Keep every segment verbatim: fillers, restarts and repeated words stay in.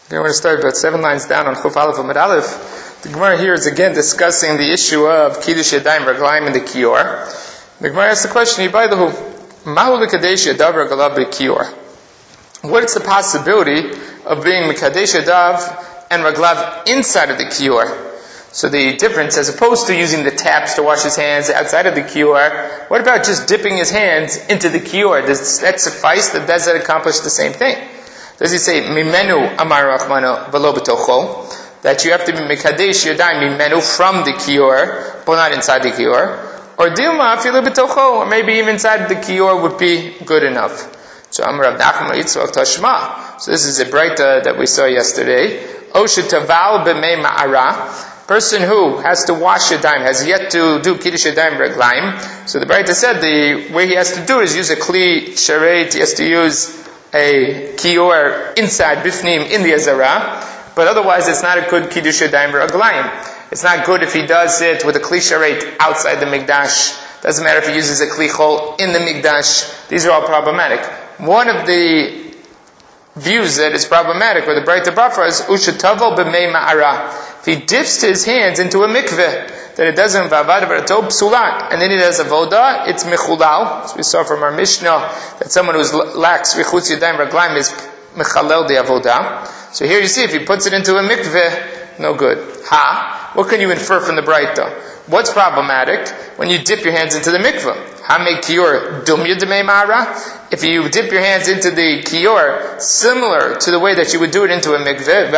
Okay, we're going to start about seven lines down on Chuf Aleph Amud Aleph. The Gemara here is again discussing the issue of Kiddush Yadayim Raglayim in the Kior. The Gemara asks the question, Yibaydahu, Mahu L'Kadesh Yadav Ragalav B'Kior. What is the possibility of being Mekadesh Yadav and Raglav inside of the Kior? So the difference, as opposed to using the taps to wash his hands outside of the Kior, what about just dipping his hands into the Kior? Does that suffice? Does that accomplish the same thing? Does he say, Mimenu Amar Rachmano V'lo B'tocho, that you have to be Mekadesh Yadayim Mimenu from the Kior, but not inside the Kior? Or Dilma Afilu B'tocho, or maybe even inside the Kior would be good enough. So Amar Rav Nachman Yitzchak Tashma. So this is a breita that we saw yesterday. Oshet Taval B'mei Ma'ara. Person who has to wash Yadayim, has yet to do Kiddush Yadayim Raglayim. So the breita said the way he has to do it is use a Kli Sharet, he has to use a kior inside bifnim in the azara, but otherwise it's not a good kiddush yadayim raglayim. It's not good if he does it with a kli sharet outside the mikdash. Doesn't matter if he uses a kli chol in the mikdash. These are all problematic. One of the views that is problematic, or the Breita Bafra, is ushetavo b'mei ma'ara. If he dips his hands into a mikveh, then it doesn't vavad v'rato psulat, and then he does avoda, it's mechulal. As we saw from our Mishnah, that someone who lacks richutz yadayim raglayim is mechalel the avoda. So here you see, if he puts it into a mikveh, no good. Ha! What can you infer from the Breita? What's problematic when you dip your hands into the mikveh? Hame kior dumya d'mei ma'ara. If you dip your hands into the kior, similar to the way that you would do it into a mikveh,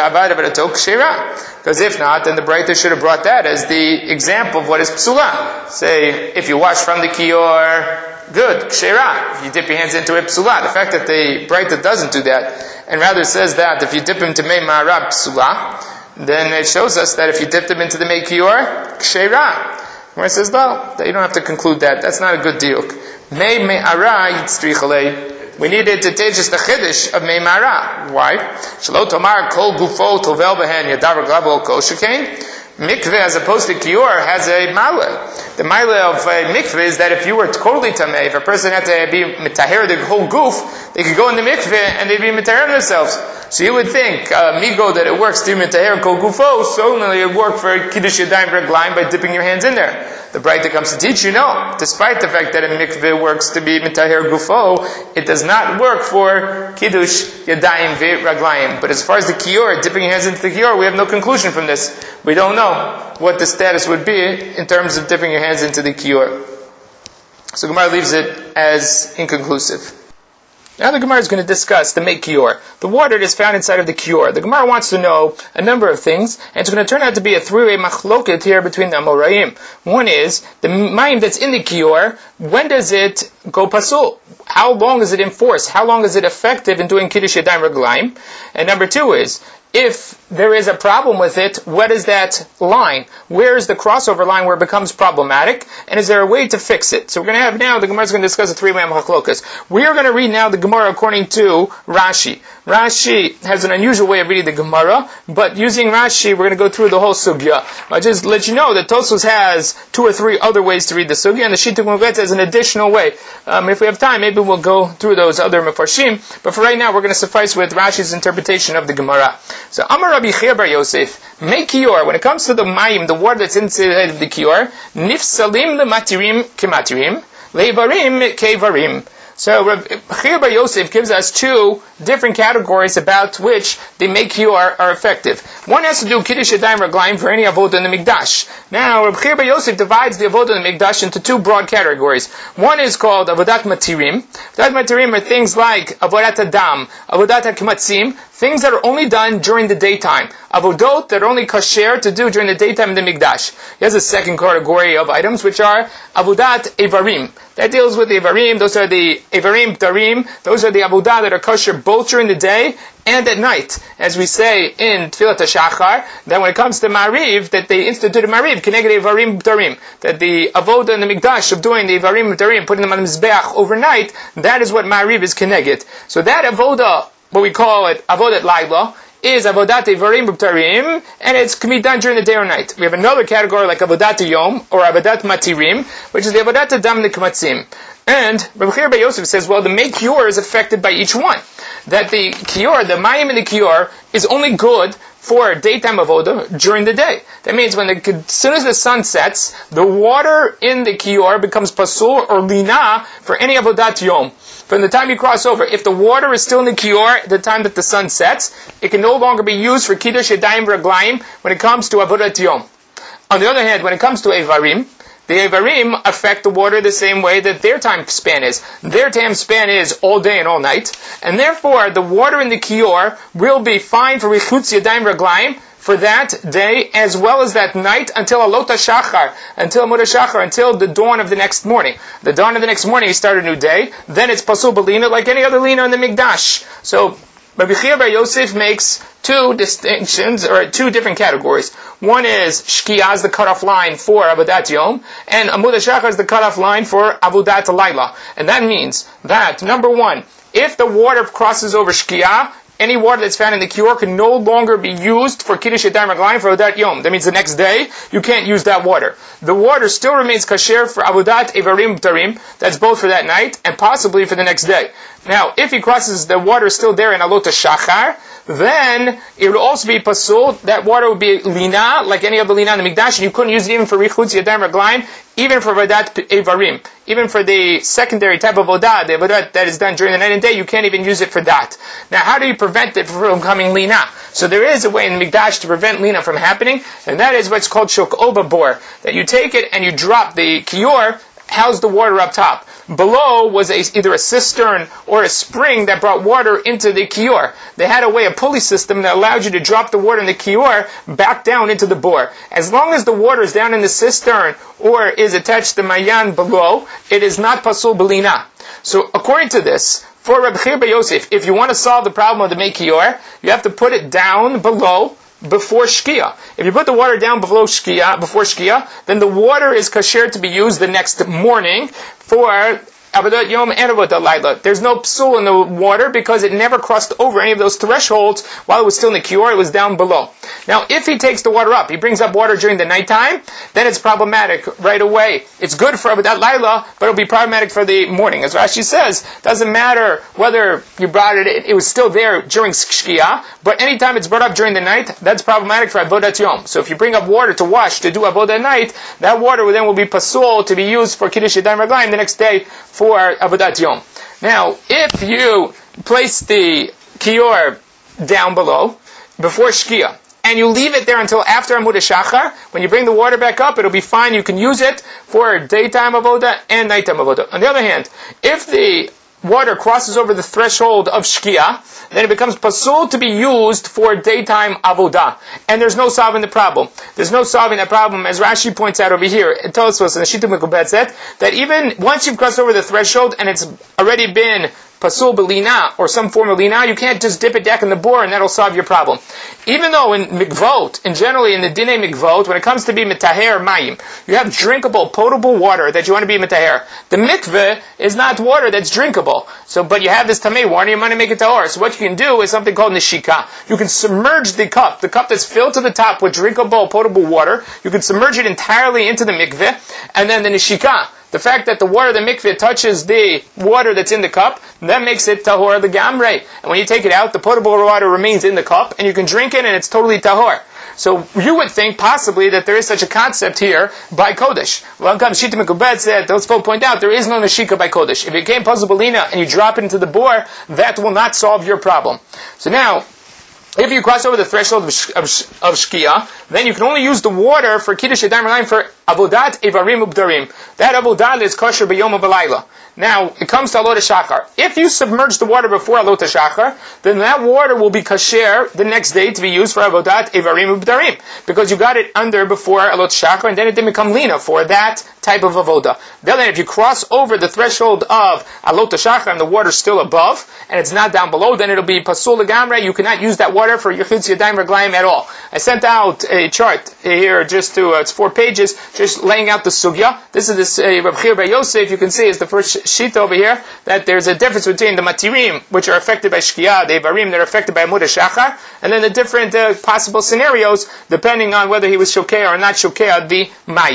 because if not, then the Breita should have brought that as the example of what is psula. Say, if you wash from the kior, good, kshera. If you dip your hands into it, psula. The fact that the Breita doesn't do that, and rather says that if you dip him to mei ma'ara, psula, then it shows us that if you dip them into the mei kior, kshera. Where it says, no, that you don't have to conclude that. That's not a good diuk. Mei me'ara yitzrichalei. We needed to teach us the chiddush of mei me'ara. Why? Shelo tomar kol gufo tovel behen yadav raglav kol shekain. Mikveh, as opposed to kior, has a male. The male of a mikveh is that if you were totally tamei, if a person had to be mitaher the whole goof, they could go in the mikveh and they'd be mitaher themselves. So you would think, uh, migo, that it works to mitaher kol gufo, so only it would work for kiddush yadayim raglayim by dipping your hands in there. The Breita comes to teach you, no. Despite the fact that a mikveh works to be mitaher gufo, it does not work for kiddush yadayim raglayim. But as far as the kior, dipping your hands into the kior, we have no conclusion from this. We don't know what the status would be in terms of dipping your hands into the kior. So Gemara leaves it as inconclusive. Now the Gemara is going to discuss the mei kior, the water that is found inside of the kior. The Gemara wants to know a number of things, and it's going to turn out to be a three-way machloket here between the Amoraim. One is, the mayim that's in the kior, when does it go pasul? How long is it in force? How long is it effective in doing kiddush yadayim raglayim? And number two is, if there is a problem with it, what is that line? Where is the crossover line where it becomes problematic? And is there a way to fix it? So we're going to have now, the Gemara is going to discuss the three-way machlokas. We are going to read now the Gemara according to Rashi. Rashi has an unusual way of reading the Gemara, but using Rashi, we're going to go through the whole sugya. I'll just let you know that Tosfos has two or three other ways to read the sugya, and the Shita Muvetz has an additional way. Um, if we have time, maybe we'll go through those other mefarshim, but for right now, we're going to suffice with Rashi's interpretation of the Gemara. So, Amar Rabbi Chia bar Yosef, mei kior, when it comes to the mayim, the water that's inside of the kior, nifsalim lematirim kematirim, leivarim kevarim. So, Rabbi Chia bar Yosef gives us two different categories about which the mei kior are effective. One has to do kiddush yadayim raglayim for any avodah in the mikdash. Now, Rabbi Chia bar Yosef divides the avodah in the mikdash into two broad categories. One is called avodat matirim. Avodat matirim are things like avodat adam, avodat hakmatzim, things that are only done during the daytime. Avodot that are only kasher to do during the daytime in the mikdash. Here's a second category of items, which are avodat evarim. That deals with the evarim. Those are the evarim tarim. Those are the avodah that are kosher both during the day and at night. As we say in Tfilat HaShachar, that when it comes to Mariv, that they instituted Mariv, Keneged evarim tarim. That the avodah in the mikdash of doing the evarim tarim, putting them on the mizbeach overnight, that is what Mariv is Keneged. So that avodah, what we call it avodat laila, is avodat evarim b'tarim, and it's can be done during the day or night. We have another category like avodat yom or avodat matirim, which is the avodat adam nikmatzim. And Rabbi Chia bar Yosef says, well, the mei kior is affected by each one. that the kior, the mayim in the kior, is only good for daytime avoda during the day. That means when the, as soon as the sun sets, the water in the kior becomes pasul or lina for any avodat yom. From the time you cross over, if the water is still in the kior at the time that the sun sets, it can no longer be used for kiddush yadayim v'raglayim when it comes to avodat yom. On the other hand, when it comes to evarim, the evarim affect the water the same way that their time span is. Their time span is all day and all night, and therefore the water in the kior will be fine for richutz yadayim raglayim for that day as well as that night until alot shachar, until amud shachar, until the dawn of the next morning. The dawn of the next morning, you start a new day. Then it's pasul b'lina like any other lina in the mikdash. So Rabbi Chia bar Yosef makes two distinctions, or two different categories. One is Shkia is the cutoff line for Avodat Yom, and Amud HaShachar is the cutoff line for Avodat Layla. And that means that, number one, if the water crosses over Shkia, any water that's found in the kior can no longer be used for Kiddush Yadayim Raglayim for Avodat Yom. That means the next day, you can't use that water. The water still remains kasher for Avodat Evarim Tarim, that's both for that night, and possibly for the next day. Now, if he crosses, the water is still there in Alot HaShachar, then it would also be pasul. That water would be lina, like any other lina in the mikdash, and you couldn't use it even for richutz yadayim raglayim, even for vadat evarim, even for the secondary type of vodah, the vodah that is done during the night and day, you can't even use it for that. Now, how do you prevent it from becoming lina? So there is a way in the mikdash to prevent lina from happening, and that is what's called shokoba bor, that you take it and you drop the kior, house the water up top. Below was a, either a cistern or a spring that brought water into the kior. They had a way, a pulley system that allowed you to drop the water in the kior back down into the bore. As long as the water is down in the cistern or is attached to mayan below, it is not pasul belina. So according to this, for Rabbi Chia bar Yosef, if you want to solve the problem of the mei kior, you have to put it down below before Shkia. If you put the water down below Shkia, before Shkia, then the water is kasher to be used the next morning for Avodat Yom and Avodat Layla. There's no psul in the water because it never crossed over any of those thresholds while it was still in the kior, it was down below. Now, if he takes the water up, he brings up water during the nighttime, then it's problematic right away. It's good for Avodat Layla, but it'll be problematic for the morning. As Rashi says, doesn't matter whether you brought it, it was still there during Shkia, but anytime it's brought up during the night, that's problematic for Avodat Yom. So if you bring up water to wash, to do Avodat at night, that water then will be pasul to be used for Kiddush Yadayim Raglayim the next day for Avodat Yom. Now, if you place the kior down below, before Shkia, and you leave it there until after Amud HaShachar, when you bring the water back up, it'll be fine. You can use it for daytime avoda and nighttime avoda. On the other hand, if the water crosses over the threshold of Shkia, then it becomes pasul to be used for daytime avodah. And there's no solving the problem. There's no solving that problem, as Rashi points out over here. It tells us in the Shita Mekubet that even once you've crossed over the threshold and it's already been pasul belina, or some form of lina, you can't just dip it back in the bore and that'll solve your problem. Even though in mikvot, and generally in the dinei mikvot, when it comes to be mitaher mayim, you have drinkable, potable water that you want to be mitaher. The mikveh is not water that's drinkable. So, but you have this tamei water, you want to make it tahor. So what you can do is something called neshika. You can submerge the cup, the cup that's filled to the top with drinkable, potable water, you can submerge it entirely into the mikveh, and then the neshika, the fact that the water of the mikveh touches the water that's in the cup, that makes it tahor the gamrei. And when you take it out, the potable water remains in the cup, and you can drink it, and it's totally tahor. So you would think possibly that there is such a concept here by Kodesh. Well, Shita Mekubet said, those folks point out, there is no neshika by Kodesh. If it came pasul belina and you drop it into the bore, that will not solve your problem. So now, if you cross over the threshold of, sh- of, sh- of Shkia, then you can only use the water for Kiddush Yadayim Raglayim for Avodat Evarim Ubdarim. That Avodat is kosher b'yom u'b'layla. Now, it comes to Alot HaShachar. If you submerge the water before Alot HaShachar, then that water will be kasher the next day to be used for Avodat Evarim Ubdarim. Because you got it under before Alot HaShachar, and then it didn't become lina for that type of avoda. Then if you cross over the threshold of Alot HaShachar and the water's still above, and it's not down below, then it'll be pasul legamrei. You cannot use that water for Yechutz Yadayim Raglayim at all. I sent out a chart here, just to, uh, it's four pages, just laying out the sugya. This is this uh, Rabbi Chia bar Yosef. You can see is the first sheet over here, that there's a difference between the matirim, which are affected by Shkia, the Evarim that are affected by Amud HaShachar, and then the different uh, possible scenarios, depending on whether he was shokeh or not shokeh the mayim.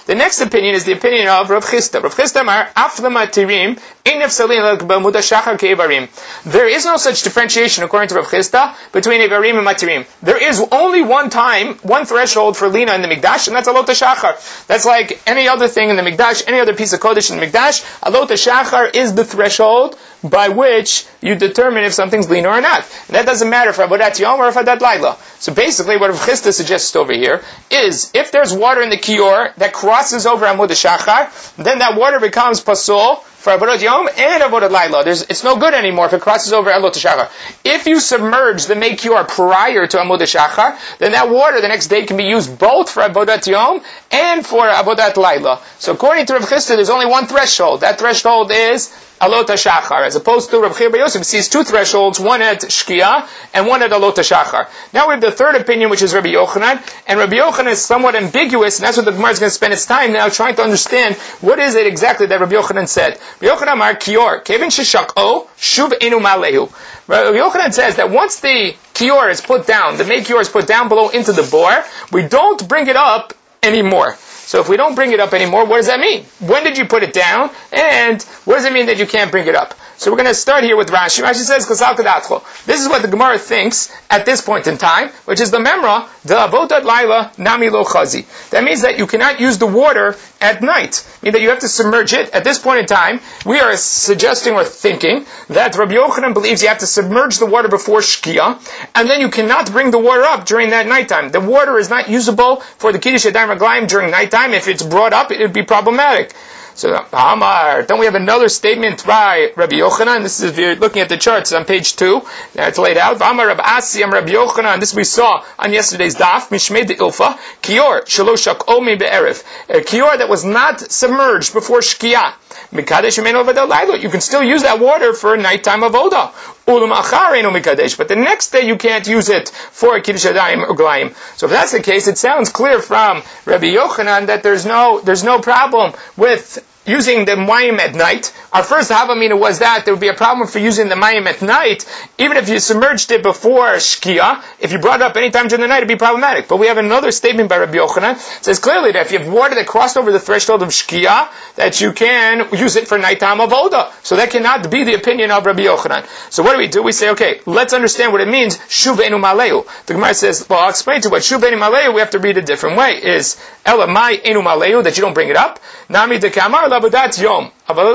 The next opinion is the opinion of Rav Chisda. Rav Chisda Amar, Afla Matirim, Ein Nefsalin B'Amud HaShachar Ke'Ivarim. There is no such differentiation, according to Rav Chisda, between Ivarim and Matirim. There is only one time, one threshold for Lina in the Mikdash, and that's Alot HaShachar. That's like any other thing in the Mikdash, any other piece of Kodesh in the Mikdash. Alot HaShachar is the threshold by which you determine if something's Lina or not. And that doesn't matter for Avodat Yom or for Avodat Laila. So basically what Rav Chisda suggests over here is, if there's water in the Kior that crosses over Amud HaShachar, then that water becomes Pasul for Avodat Yom and Avodat Laila. There's, it's no good anymore if it crosses over Alot HaShachar. If you submerge the Mei Kior prior to Amud HaShachar, then that water the next day can be used both for Avodat Yom and for Avodat Laila. So according to Rav Chisda, there's only one threshold. That threshold is Alot HaShachar, as opposed to Rav Chia Bar Yosef sees two thresholds, one at Shkia and one at Alot HaShachar. Now we have the third opinion, which is Rabbi Yochanan, and Rabbi Yochanan is somewhat ambiguous, and that's what the Gemara is going to spend its time now trying to understand what is it exactly that Rabbi Yochanan said. Rabbi Yochanan Amar Kior, Kevin Sheshak'o, Shuv Enu Malehu. Rabbi Yochanan says that once the Kior is put down, the Mei Kior is put down below into the bore, we don't bring it up anymore. So if we don't bring it up anymore, what does that mean? When did you put it down? And what does it mean that you can't bring it up? So we're going to start here with Rashi. Rashi says, Chazal Kadatcho. This is what the Gemara thinks at this point in time, which is the Memra, the Avodat Laila Nami Lo Chazi. That means that you cannot use the water at night. Meaning that you have to submerge it. At this point in time, we are suggesting or thinking that Rabbi Yochanan believes you have to submerge the water before Shkia, and then you cannot bring the water up during that nighttime. The water is not usable for the Kiddush Yadayim Raglayim during nighttime. If it's brought up, it would be problematic. So, Amar, then we have another statement by Rabbi Yochanan. This is, if you're looking at the charts on page two, it's laid out. Amar Rabbi Asi, Amar Rabbi Yochanan, this we saw on yesterday's daf, Mishmei de Ilfa, Kior, Shaloshak Omi Be'erev. A Kior that was not submerged before Shkia. Mikadesh Yemenu Avodah Laila. You can still use that water for nighttime avodah. Ulam Achar Eino Mikadesh. But the next day you can't use it for Kiddush Yadayim or Glayim. So if that's the case, it sounds clear from Rabbi Yochanan that there's no, there's no problem with using the mayim at night. Our first havamina was that there would be a problem for using the mayim at night, even if you submerged it before Shkia. If you brought it up any time during the night, it'd be problematic. But we have another statement by Rabbi Yochanan. It says clearly that if you have water that crossed over the threshold of Shkia, that you can use it for nighttime avodah. So that cannot be the opinion of Rabbi Yochanan. So what do we do? We say, okay, let's understand what it means, Shuv Enu Maleu. The Gemara says, well, I'll explain to you what Shuv Enu Maleu, we have to read a different way, is Ela Mai Enu Maleu, that you don't bring it up. Nami de Kamar Avodat Yom,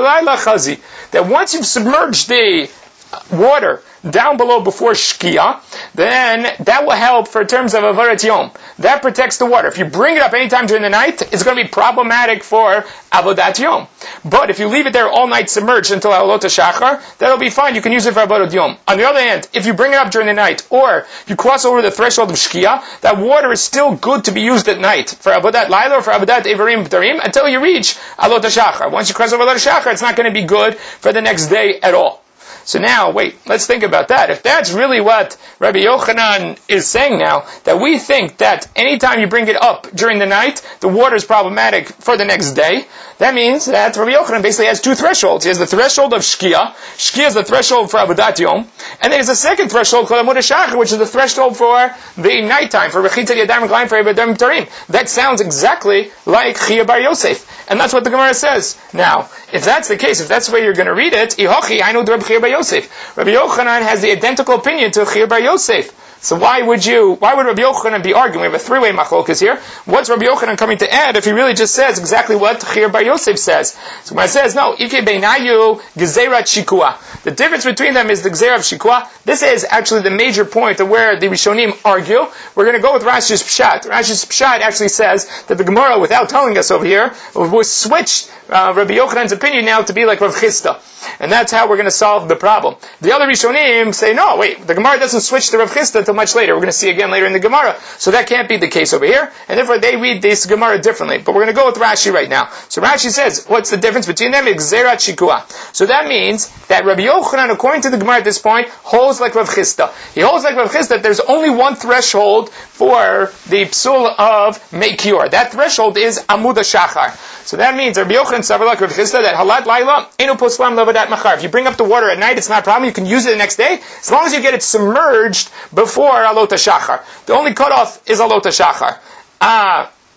that once you've submerged the water down below before Shkia, then that will help for terms of Avodat Yom. That protects the water. If you bring it up anytime during the night, it's going to be problematic for Avodat Yom. But if you leave it there all night submerged until Alot HaShachar, that'll be fine. You can use it for Avodat Yom. On the other hand, if you bring it up during the night, or you cross over the threshold of Shkia, that water is still good to be used at night for Avodat Laila or for Avodat Ivarim B'tarim until you reach Alot HaShachar. Once you cross over Alot HaShachar, it's not going to be good for the next day at all. So now, wait, let's think about that. If that's really what Rabbi Yochanan is saying now, that we think that anytime you bring it up during the night, the water is problematic for the next day, that means that Rabbi Yochanan basically has two thresholds. He has the threshold of Shkia. Shkia is the threshold for Avodat Yom. And then there's a second threshold called Amud HaShachar, which is the threshold for the nighttime, for Rechitza Yadayim Raglayim, for Ivarim B'tarim. That sounds exactly like Chia Bar Yosef. And that's what the Gemara says. Now, if that's the case, if that's the way you're going to read it, Ihochi, I know Rabbi Chia Bar Yosef. Rabbi Yochanan has the identical opinion to Chia Bar Yosef. So why would you, why would Rabbi Yochanan be arguing? We have a three-way machlokas here. What's Rabbi Yochanan coming to add if he really just says exactly what Chia Bar Yosef says? So when it says, no, Ike Beinayu Gezerat Shikua. The difference between them is the Gezerah of Shikua. This is actually the major point of where the Rishonim argue. We're going to go with Rashi's Pshat. Rashi's Pshat actually says that the Gemara, without telling us over here, will switch uh, Rabbi Yochanan's opinion now to be like Rav Chisda. And that's how we're going to solve the problem. The other Rishonim say, no, wait, the Gemara doesn't switch to Rav Chisda until much later. We're going to see again later in the Gemara. So that can't be the case over here. And therefore they read this Gemara differently. But we're going to go with Rashi right now. So Rashi says, what's the difference between them? Gezerat Shikua. So that means that Rabbi Yochanan, according to the Gemara at this point, holds like Rav Chisda. He holds like Rav Chisda that there's only one threshold for the psul of Mei Kior. That threshold is Amud HaShachar. So that means Rabbi Yochanan savar like Rav Chisda that Halat Laila Einu Poslam Lavadat Machar. If you bring up the water at night, it's not a problem. You can use it the next day, as long as you get it submerged before Alot HaShachar. The only cutoff is Alot HaShachar. Ah.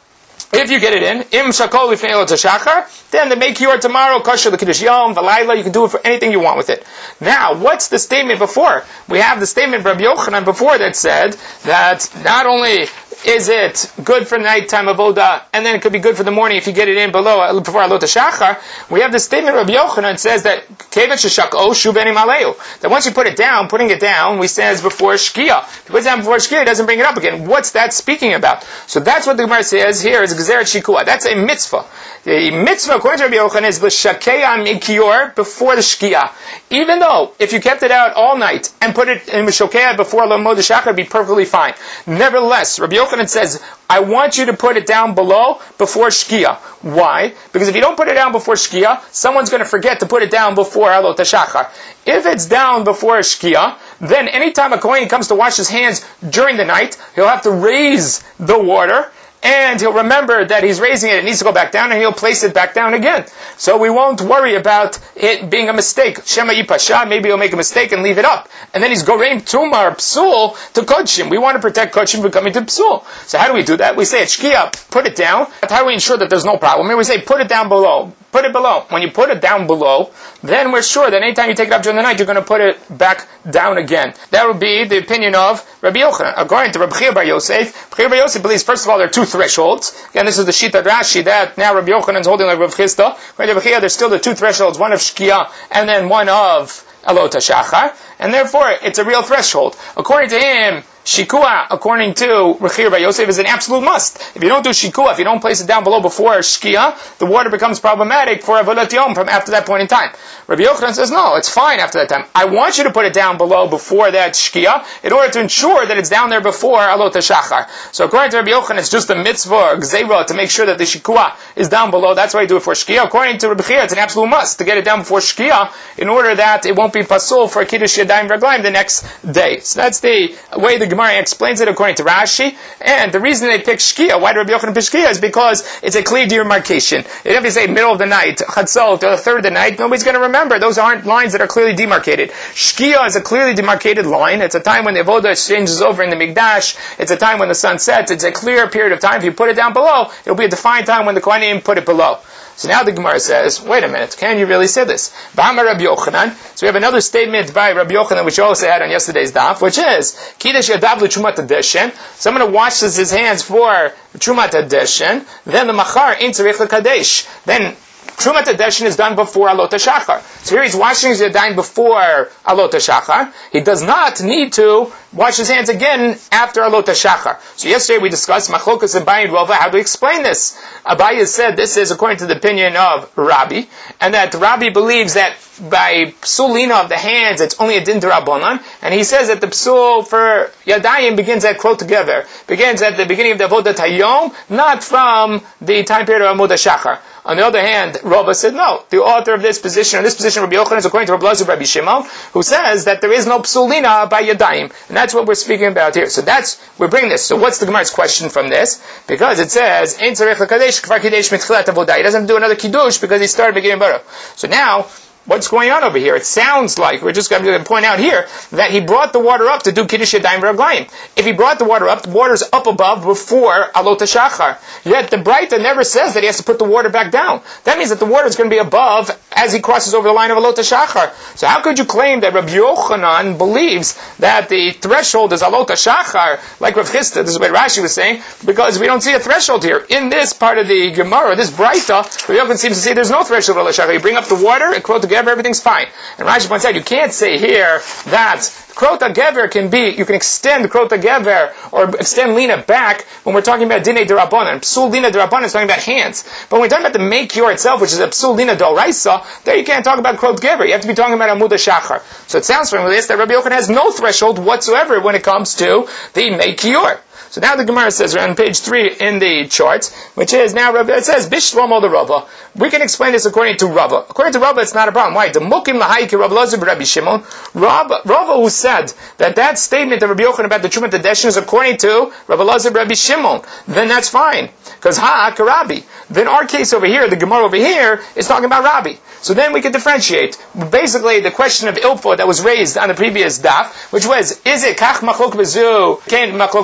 If you get it in, im shakol lifnei alot hashachar, then the make your tomorrow kosher l'kiddush yom v'layla. You can do it for anything you want with it. Now, what's the statement before? We have the statement Rabbi Yochanan before that said that not only is it good for nighttime avoda, and then it could be good for the morning if you get it in below before alot hashachar. We have the statement Rabbi Yochanan says that kevet sheshakol shuveni maleu. That once you put it down, putting it down, we says before shkia. If you put it down before shkia, it doesn't bring it up again. What's that speaking about? So that's what the Gemara says here is gezeret shikua. That's a mitzvah. The mitzvah according to Rabbi Yochanan is l'shakeya mikior before the shkia. Even though if you kept it out all night and put it in mishokeya before alot hashachar, it'd be perfectly fine. Nevertheless, Rabbi Yochanan says, I want you to put it down below before shkia. Why? Because if you don't put it down before shkia, someone's going to forget to put it down before alot hashachar. If it's down before shkia, then anytime a kohen comes to wash his hands during the night, he'll have to raise the water, and he'll remember that he's raising it, it needs to go back down, and he'll place it back down again. So we won't worry about it being a mistake. Shema yipasha, maybe he'll make a mistake and leave it up. And then he's goreim tumar psul to kodshim. We want to protect kodshim from coming to psul. So how do we do that? We say at shkia, put it down. How do we ensure that there's no problem? Here we say put it down below. Put it below. When you put it down below, then we're sure that anytime you take it up during the night, you're going to put it back down again. That would be the opinion of Rabbi Yochanan. According to Rabbi Chia bar Yosef, Rabbi Bar Yosef believes, first of all, there are two thresholds. Again, this is the Shita Rashi that now Rabbi Yochanan is holding like Rabbi Chisda. According to Rabbi Chia, there's still the two thresholds, one of Shkia and then one of alot hashachar, and therefore it's a real threshold. According to him, shikua, according to Rechir Bar Yosef, is an absolute must. If you don't do shikua, if you don't place it down below before shkia, the water becomes problematic for avodat yom from after that point in time. Rabbi Yochanan says, no, it's fine after that time. I want you to put it down below before that shkia in order to ensure that it's down there before alot hashachar. So according to Rabbi Yochanan, it's just a mitzvah or gzeira to make sure that the shikua is down below. That's why you do it for shkia. According to Rabbi Chia, it's an absolute must to get it down before shkia in order that it won't be pasul for kiddush yadayim v'raglayim the next day. So that's the way the Gemara explains it according to Rashi. And the reason they pick shkia, why do Rabbi Yochanan pick shkia, is because it's a clear demarcation. If you say middle of the night, chatzot, or the third of the night, nobody's going to remember. Those aren't lines that are clearly demarcated. Shkia is a clearly demarcated line. It's a time when the avodah changes over in the mikdash. It's a time when the sun sets. It's a clear period of time. If you put it down below, it'll be a defined time when the kohanim put it below. So now the Gemara says, wait a minute, can you really say this? B'amar Rabbi Yochanan. So we have another statement by Rabbi Yochanan, which we also had on yesterday's daf, which is, Kiddush yadav l'trumat hadeshen. Someone washes his hands for trumat hadeshen, then the machar ein tzarich l'kadesh. Then Trumat Hadeshen is done before alot hashachar. So here he's washing his yadayim before alot hashachar. He does not need to wash his hands again after alot hashachar. So yesterday we discussed machlokas Abaye and Rava. How do we explain this? Abaye said this is according to the opinion of Rabbi, and that Rabbi believes that by psulina of the hands it's only a din d'Rabbanan, and he says that the psul for yadayim begins at krot together, begins at the beginning of the avodat hayom, not from the time period of Amud HaShachar. On the other hand, Rava said no. The author of this position, or this position, Rabbi Yochanan, is according to Rabbi Elazar Rabbi Shimon, who says that there is no psulina by yadayim, and that's what we're speaking about here. So that's we're bringing this. So what's the Gemara's question from this? Because it says ein tzarich l'kadesh kvar kiddush mitchilat avodah. He doesn't do another kiddush because he started beginning bara. So now, what's going on over here? It sounds like, we're just going to point out here, that he brought the water up to do Kiddush Yadayim V'Raglayim. If he brought the water up, the water's up above before Alot HaShachar. Yet the Braita never says that he has to put the water back down. That means that the water is going to be above as he crosses over the line of Alot HaShachar. So how could you claim that Rabbi Yochanan believes that the threshold is Alot HaShachar, like Rav Chisda, this is what Rashi was saying, because we don't see a threshold here. In this part of the Gemara, this Braita, Rabbi Yochanan seems to say there's no threshold of Alot HaShachar. You bring up the water, it quote together, everything's fine. And Rashi points out, you can't say here that Krota Gever can be, you can extend Krota Gever or extend Lina back when we're talking about Dinei D'Rabbanan. Psul Lina D'Rabbanan is talking about hands. But when we're talking about the Mekior itself, which is a Psul Lina D'Oraisa, there you can't talk about Krota Gever. You have to be talking about Amud HaShachar. So it sounds from this that Rabbi Yochanan has no threshold whatsoever when it comes to the Mekior. So now the Gemara says, we're on page three in the charts, which is now, it says, Bishlomo the Rava. We can explain this according to Rava. According to Rava, it's not a problem. Why? The Mukim Lahayki Rabbi Elazar Rabbi Shimon. Rava, who said that that statement of Rabbi Yochanan about the Trumat Hadeshen is according to Rabbi Elazar Rabbi Shimon, then that's fine. Because Ha, Karabi. Then our case over here, the Gemara over here, is talking about Rabbi. So then we can differentiate. Basically, the question of Ilfo that was raised on the previous daf, which was, is it Kach Machlok Bezu, Kain Machlok Bezu?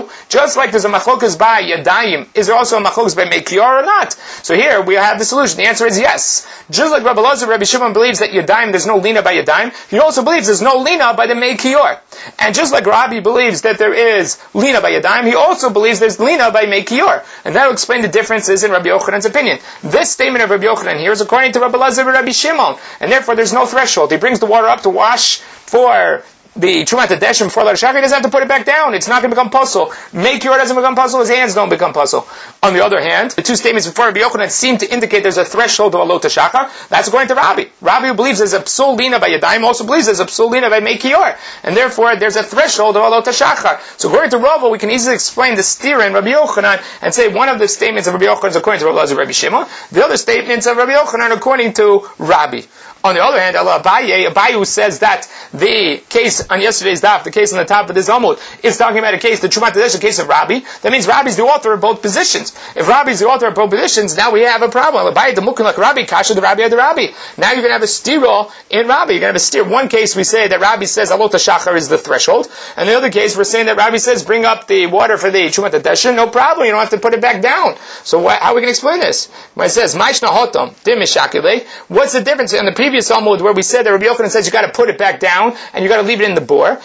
too. Just like there's a machlokas by Yadayim, is there also a machlokas by Mekior or not? So here we have the solution. The answer is yes. Just like Rabbi Elazar, Rabbi Shimon believes that Yadayim, there's no lina by Yadayim, he also believes there's no lina by the Mekior. And just like Rabbi believes that there is lina by Yadayim, he also believes there's lina by Mekior. And that will explain the differences in Rabbi Yochanan's opinion. This statement of Rabbi Yochanan here is according to Rabbi Elazar and Rabbi Shimon, and therefore there's no threshold. He brings the water up to wash for the Trumat HaDeshen before Lad HaShachar, he doesn't have to put it back down. It's not going to become puzzle. Mekior doesn't become puzzle, his hands don't become puzzle. On the other hand, the two statements before Rabbi Yochanan seem to indicate there's a threshold of Alot HaShachar. That's according to Rabbi. Rabbi, who believes there's a psul lina by Yadayim, also believes there's a psul lina by Mekior. And therefore, there's a threshold of Alot HaShachar. So according to Rava, we can easily explain the steer in Rabbi Yochanan and say one of the statements of Rabbi Yochanan is according to Rabbi Elazar and Rabbi Shimon. The other statements of Rabbi Yochanan are according to Rabbi. On the other hand, Allah Abaye, Abaye who says that the case on yesterday's daf, the case on the top of this Amud, is talking about a case, the Trumat HaDeshen case of Rabbi. That means Rabbi is the author of both positions. If Rabbi is the author of both positions, now we have a problem. Abaye the Mukhin like Rabbi, Kasha the Rabbi the Rabbi. Now you're going to have a stiro in Rabbi. You're going to have a steer. One case we say that Rabbi says Alot HaShachar is the threshold, and the other case we're saying that Rabbi says bring up the water for the Trumat HaDeshen, no problem. You don't have to put it back down. So wh- how are we going to explain this? When it says Maishna Hotom Dim Mishakile, what's the difference in the previous Amud where we said that Rabbi Yochanan says you got to put it back down and you got to leave it in the bore?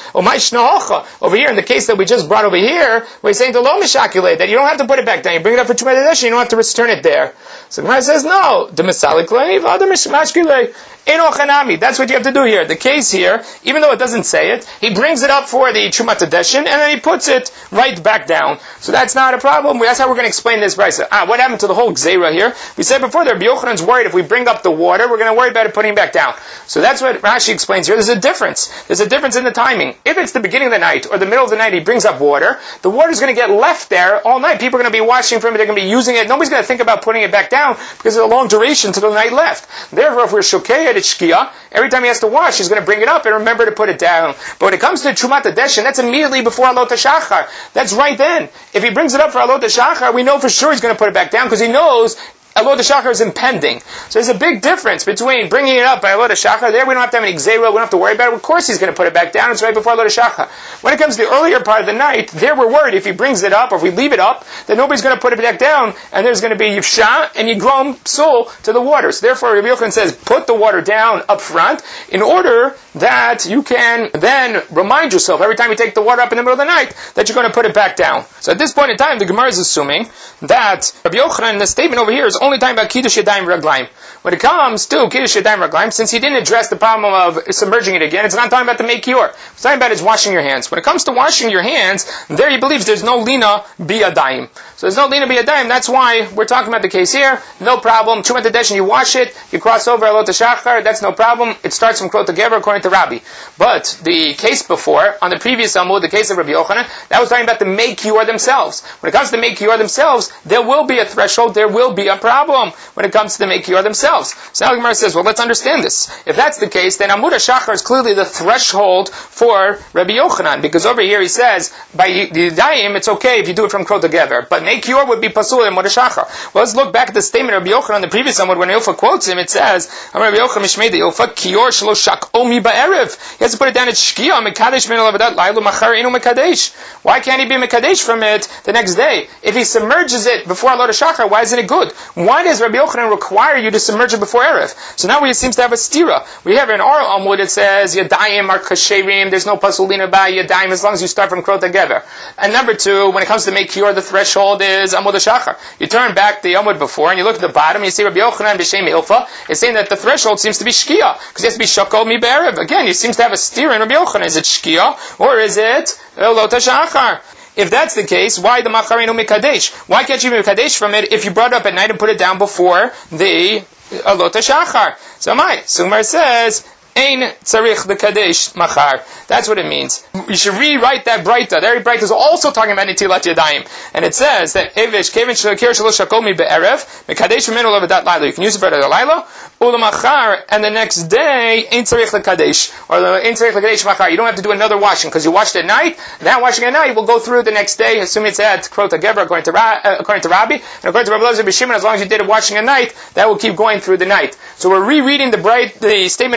Over here, in the case that we just brought over here, we're saying the lo mishakile, that you don't have to put it back down. You bring it up for Trumat HaDeshen, you don't have to return it there. So the Gemara says, no, the misalik leiv, other mishkile. That's what you have to do here. The case here, even though it doesn't say it, he brings it up for the Trumat HaDeshen and then he puts it right back down. So that's not a problem. That's how we're going to explain this brisa. Ah, what happened to the whole gzeira here? We said before that Rabbi Yochanan's worried if we bring up the water, we're going to worry about it putting it back down. So that's what Rashi explains here. There's a difference. There's a difference in the timing. If it's the beginning of the night or the middle of the night, he brings up water, the water's going to get left there all night. People are going to be washing from it. They're going to be using it. Nobody's going to think about putting it back down because there's a long duration to the night left. Therefore, if we're shokei at shkia, every time he has to wash, he's going to bring it up and remember to put it down. But when it comes to Trumat HaDeshen, that's immediately before Alot HaShachar. That's right then. If he brings it up for Alot HaShachar, we know for sure he's going to put it back down because he knows Alot HaShachar is impending. So there's a big difference between bringing it up by Alot HaShachar. There we don't have to have any gzeira, we don't have to worry about it. Of course he's going to put it back down. It's right before Alot HaShachar. When it comes to the earlier part of the night, there we're worried if he brings it up or if we leave it up, then nobody's going to put it back down and there's going to be yifsha and yigrom psul to the water. So therefore Rabbi Yochanan says put the water down up front in order that you can then remind yourself every time you take the water up in the middle of the night that you're going to put it back down. So at this point in time, the Gemara is assuming that Rabbi Yochanan, the statement over here, is only talking about Kiddush Yadayim Raglaim. When it comes to Kiddush Yadayim Raglaim, since he didn't address the problem of submerging it again, it's not talking about the Mekior. It's talking about is washing your hands. When it comes to washing your hands, there he believes there's no lina biyadayim. So there's no lina biyadayim. That's why we're talking about the case here. No problem. Trumat HaDeshen, you wash it, you cross over Alot HaShachar, that's no problem. It starts from Krot HaGever according to Rabbi. But the case before, on the previous Amud, the case of Rabbi Yochanan, that was talking about the Mekior themselves. When it comes to the Mekior themselves, there will be a threshold, there will be a problem when it comes to the Mekior themselves. So now the Gemara says, well, let's understand this. If that's the case, then Amud HaShachar is clearly the threshold for Rabbi Yochanan, because over here he says, by the Yadayim, it's okay if you do it from Krot HaGever, but Mekior would be pasul in Amud HaShachar. Well, let's look back at the statement of Rabbi Yochanan, the previous Amud, when Ilfa quotes him, it says, Rabbi Yochanan Mishmei de Ilfa, Kior shelo shak'o mi ba'erev. He has to put it down at Shkia, Mekadesh min alavedat lailu machar inu Mekadesh. Why can't he be Mekadesh from it the next day? If he submerges it before Alot HaShachar, why isn't it good? Why does Rabbi Yochanan require you to submerge it before Erev? So now we seems to have a stira. We have in our Amud it says, Yadayim are kasherim, there's no pasulina by Yadayim as long as you start from Krot HaGever. And number two, when it comes to Mekior, the threshold is Amud HaShachar. You turn back the Amud before and you look at the bottom, you see Rabbi Yochanan b'shem Ilfa is saying that the threshold seems to be Shkia, because it has to be Shakol mi be'erev. Again, he seems to have a steer in Rabbi Yochanan. Is it Shkia or is it Alot HaShachar? If that's the case, why the Macharinu Mekadesh? Why can't you be Mekadesh from it if you brought it up at night and put it down before the Alot HaShachar? So my, so Gemara says, Ein tzarich l'kadesh machar. That's what it means. You should rewrite that Breita. That Breita is also talking about Netilat Yadayim. And it says that Evish, Kevin Shakir Shalosh Shakomi Be'erev, Mekadesh Menu Levadat Laila. You can use it for the Laila, Ula Machar, and the next day, Ein tzarich l'kadesh. Or the Ein tzarich l'kadesh machar. You don't have to do another washing, because you washed at night, that washing at night will go through the next day, assuming it's at Krot HaGever, according to, Ra, uh, according to Rabbi, and according to Rabbi Elazar B'Shimon, as long as you did it washing at night, that will keep going through the night. So we're rereading the bright, the statement of Rabbi Yochanan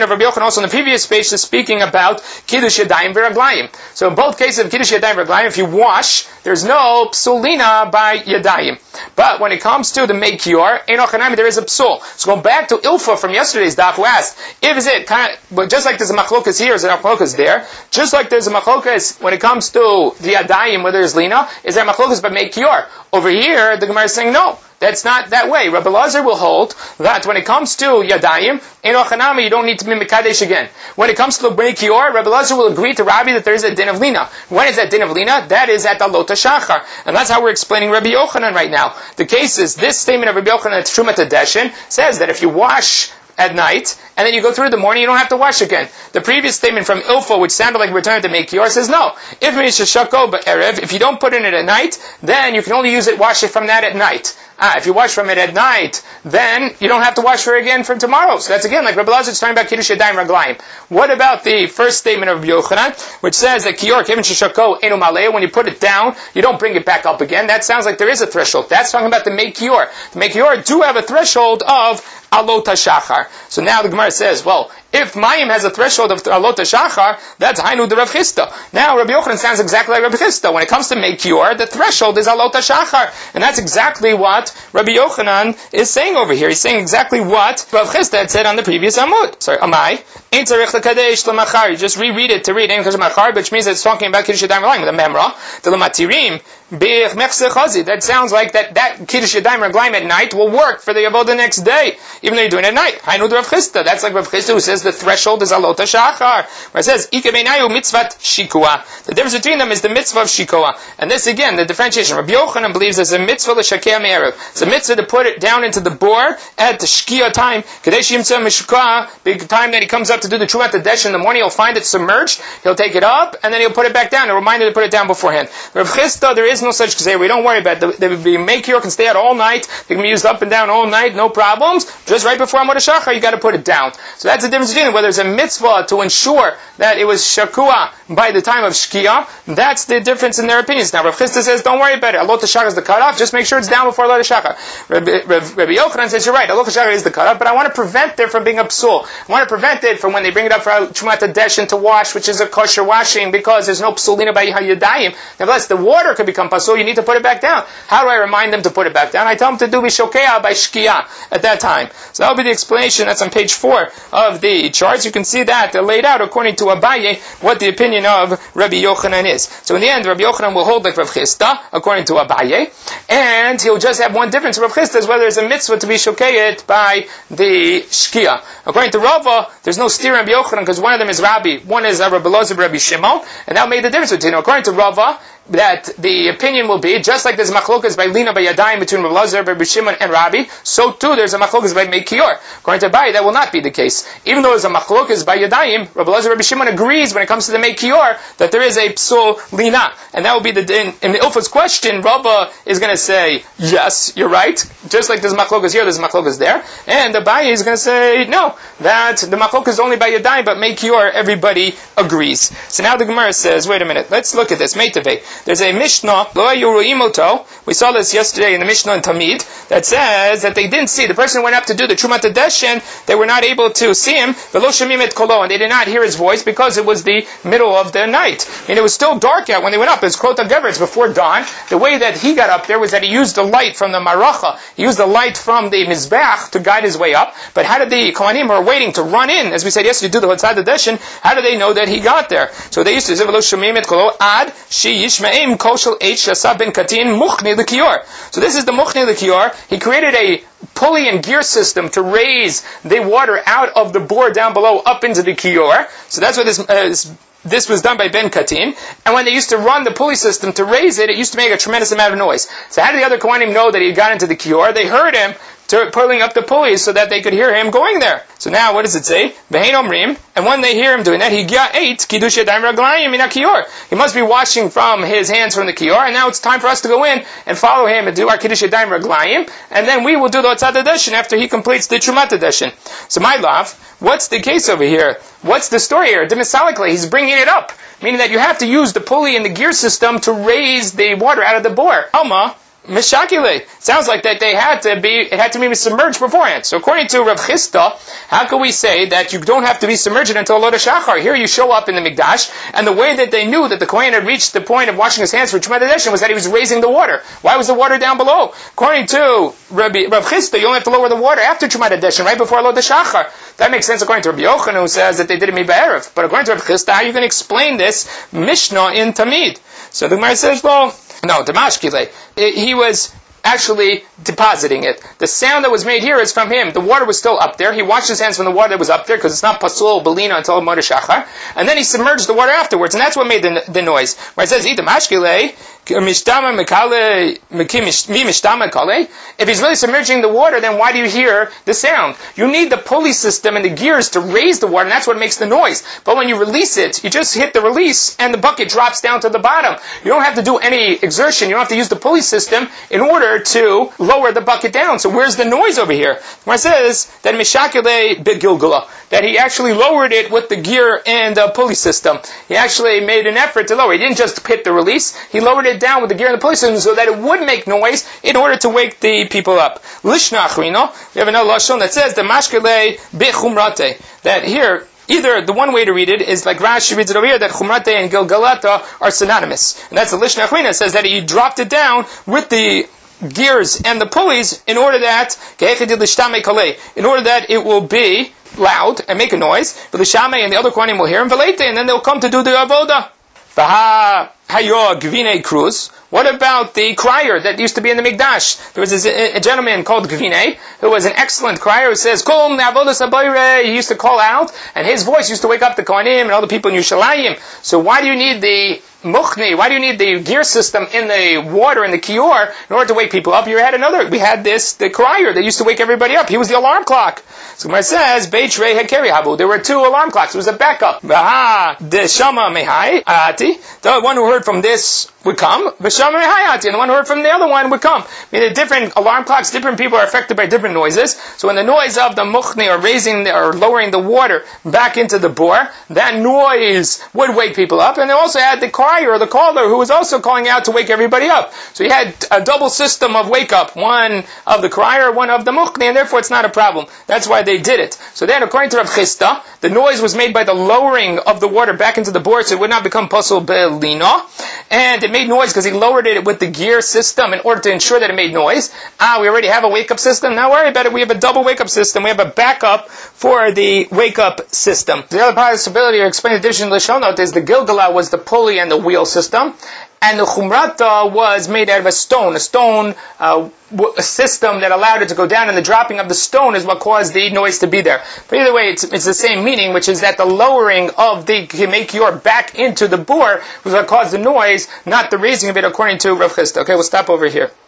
also in the previous page is speaking about Kiddush Yadayim V'Raglayim. So in both cases of Kiddush Yadayim V'Raglayim, if you wash, there's no psulina by Yadayim. But when it comes to the Mekior, Enoch Hanami, there is a psul. So go back to Ilfa from yesterday's daf, who asked, if is it kind of, but just like there's a machlokas here, is there a machlokas there? Just like there's a machlokas when it comes to the Yadayim, whether there's lina, is there a machlokas by Mekior? Over here, the Gemara is saying no. That's not that way. Rabbi Lazar will hold that when it comes to Yadayim, Enoch Hanami, you don't need to be Mekadesh again. When it comes to Bnei Kior, Rabbi Lazar will agree to Rabbi that there is a din of Lina. When is that din of Lina? That is at Alot HaShachar. And that's how we're explaining Rabbi Yochanan right now. The case is, this statement of Rabbi Yochanan at Trumat HaDeshen says that if you wash at night, and then you go through the morning, you don't have to wash again. The previous statement from Ilfo, which sounded like return to Mekior, says no. If Mishashako B'Erev, if you don't put in it at night, then you can only use it, wash it from that at night. Ah, if you wash from it at night, then you don't have to wash for it again from tomorrow. So that's again like Rabbi Lazar is talking about Kiddush Yadayim Raglayim. What about the first statement of Rabbi Yochanan, which says that Kior Kevin Shishako Enu Maleo, when you put it down, you don't bring it back up again? That sounds like there is a threshold. That's talking about the Mekior. The Mekior do have a threshold of Alot HaShachar. So now the Gemara says, well, if Mayim has a threshold of Alot HaShachar, that's Hainu de Rav Chisda. Now Rabbi Yochanan sounds exactly like Rabbi Chisda. When it comes to Mekior, the threshold is Alot HaShachar. And that's exactly what Rabbi Yochanan is saying over here. He's saying exactly what Rav Chisda had said on the previous Amud. Sorry, Amai. Ein tzarich l'kadesh l'machar. You just reread it to read Ein tzarich l'machar, which means that it's talking about Kiddush Yadayim Raglayim, the Memra, the l'matirim, b'ich mechse chazi. That sounds like that, that Kiddush Yadayim Raglayim at night will work for the Avodah the next day, even though you're doing it at night. Hainu de Rav Chisda. That's like Rav Chisda who says the threshold is Alot HaShachar. Where it says, Ike beinayu mitzvat shikua. The difference between them is the mitzvah of shikua. And this again, the differentiation. Rabbi Yochanan believes there's a mitzvah l'shakeh me'erev. It's a mitzvah to put it down into the bore at the shkia time. Kadesh yimtzah mishkah, big time that he comes up to do the Trumat HaDeshen in the morning, he'll find it submerged, he'll take it up, and then he'll put it back down. A reminder to put it down beforehand. Rav Chisda, there is no such k'zeh. We don't worry about it. The, the, the Mekior can stay out all night. They can be used up and down all night, no problems. Just right before Amud HaShachar, you got to put it down. So that's the difference between whether there's a mitzvah to ensure that it was shakua by the time of shkia. That's the difference in their opinions. Now Rav Chisda says, don't worry about it. Alot HaShachar is the cutoff. Just make sure it's down before Alot HaShachar. Rabbi, Rabbi Yochanan says, you're right. Alot HaShachar is the cutoff, but I want to prevent it from being a psul. I want to prevent it from when they bring it up for Trumat HaDeshen to wash, which is a kosher washing, because there's no psulina by Yadayim. Nevertheless, the water could become pasul. You need to put it back down. How do I remind them to put it back down? I tell them to do bishokea by shkia at that time. So that will be the explanation. That's on page four of the charts. You can see that they're laid out according to Abaye what the opinion of Rabbi Yochanan is. So in the end, Rabbi Yochanan will hold like Rav Chisda according to Abaye, and he'll just have one difference. Rav Chisda is whether there's a mitzvah to be shokeyet by the shkia. According to Rava, there's no steer in Rabbi Yochanan because one of them is Rabbi, one is Rabbi Lazar, Rabbi Shimon, and that made the difference between them. According to Rava, that the opinion will be, just like there's machlokas by Lina by Yadayim between Rabbi Lazar, Rabbi Shimon, and Rabbi, so too there's a machlokas by Mekior. According to Abaye, that will not be the case. Even though there's a machlokas by Yadayim, Rabbi Lazar, Rabbi Shimon agrees when it comes to the Mekior that there is a psul Lina. And that will be the, in, in the Ilfa's question, Rabba is going to say, yes, you're right. Just like there's machlokas here, there's machlokas there. And Abaye is going to say, no, that the machlokas is only by Yadayim, but Mekior, everybody agrees. So now the Gemara says, wait a minute, let's look at this. Meitaveh. There's a Mishnah, Lo Yuruimoto. We saw this yesterday in the Mishnah in Tamid, that says that they didn't see, the person who went up to do the Trumat HaDeshen, they were not able to see him, Velo Shemim et Kolo, and they did not hear his voice because it was the middle of the night. I mean, it was still dark out when they went up. It's Krota Gever, it's before dawn. The way that he got up there was that he used the light from the Maracha, he used the light from the Mizbach to guide his way up. But how did the Kohanim who were waiting to run in, as we said yesterday, do the Trumat HaDeshen, how did they know that he got there? So they used to say, Velo Shemim et Kolo, Ad, Shi Yishma so this is the Muchni L'Kior. He created a pulley and gear system to raise the water out of the bore down below up into the Kior. So that's what this, uh, this This was done by Ben Katin, and when they used to run the pulley system to raise it, it used to make a tremendous amount of noise. So how did the other Kohanim know that he got into the Kior? They heard him to pulling up the pulleys so that they could hear him going there. So now, what does it say? V'hein omrim, and when they hear him doing that, he ate Kiddush Yadayim Raglayim in a Kior. He must be washing from his hands from the Kior, and now it's time for us to go in and follow him and do our Kiddush Yadayim Raglayim, and then we will do the Otzad HaDeshen after he completes the Trumat HaDeshen. So my love, what's the case over here? What's the story here? Demisalikle, he's bringing it up, meaning that you have to use the pulley and the gear system to raise the water out of the bore. Alma, Meshakile. Sounds like that they had to be, it had to be submerged beforehand. So according to Rav Chisda, how can we say that you don't have to be submerged until Lod HaShachar? Here you show up in the Mikdash, and the way that they knew that the Kohen had reached the point of washing his hands for Truma Hadeshin was that he was raising the water. Why was the water down below? According to Rabbi, Rav Chisda, you only have to lower the water after Truma Hadeshin, right before Lod HaShachar. That makes sense according to Rabbi Yochanan, who says that they did it Mi'ba'erev. But according to Rav Chisda, how are you going to explain this Mishnah in Tamid? So the Gemara says, well, no, Damashkile. He was actually depositing it. The sound that was made here is from him. The water was still up there. He washed his hands from the water that was up there because it's not pasul belina until Mode Shachar. And then he submerged the water afterwards, and that's what made the, the noise. Where it says, if he's really submerging the water, then why do you hear the sound? You need the pulley system and the gears to raise the water, and that's what makes the noise. But when you release it, you just hit the release, and the bucket drops down to the bottom. You don't have to do any exertion. You don't have to use the pulley system in order to lower the bucket down. So where's the noise over here? Where it says that Mishakele Begilgula, that he actually lowered it with the gear and the pulley system. He actually made an effort to lower it. He didn't just hit the release. He lowered it down with the gear and the pulley system so that it would make noise in order to wake the people up. Lishna Achrino, we have another lashon that says the Mashkele Bechumrate, that here, either the one way to read it is like Rashi reads it over here, that Chumrate and Gilgalata are synonymous. And that's the Lishna Achrina, says that he dropped it down with the gears and the pulleys in order that in order that it will be loud and make a noise. But the Shammai and the other Kohanim will hear him, and then they'll come to do the avoda. What about the crier that used to be in the Mikdash? There was a, a gentleman called Gvinei, who was an excellent crier, who says, Kol ne'avodas habayre. He used to call out, and his voice used to wake up the Kohanim and all the people in Yerushalayim. So why do you need the Muchni? Why do you need the gear system in the water, in the kior, in order to wake people up? You had another, we had this, the crier that used to wake everybody up. He was the alarm clock. So when it says, Beit Rei Hakeri Habu, there were two alarm clocks. It was a backup. Vaha, the Shama Mehai, Ati, the one who heard from this would come, Vashama Mehai Ati, and the one who heard from the other one would come. I mean, the different alarm clocks, different people are affected by different noises. So when the noise of the Muchni, or raising the, or lowering the water back into the bore, that noise would wake people up. And they also had the crier, or the caller, who was also calling out to wake everybody up. So you had a double system of wake up, one of the crier, one of the muchni, and therefore it's not a problem. That's why they did it. So then, according to Rav Chisda, the noise was made by the lowering of the water back into the bore, so it would not become pasul belina, and it made noise because he lowered it with the gear system in order to ensure that it made noise. Ah, we already have a wake up system. Now worry about it. We have a double wake up system. We have a backup for the wake up system. The other possibility, or explain addition to the Shonot, is the Gilgala was the pulley and the wheel system, and the Chumrata was made out of a stone, a stone uh, w- a system that allowed it to go down, and the dropping of the stone is what caused the noise to be there. But either way, it's, it's the same meaning, which is that the lowering of the Kimekior back into the bore was what caused the noise, not the raising of it, according to Rav Chisda. Okay, we'll stop over here.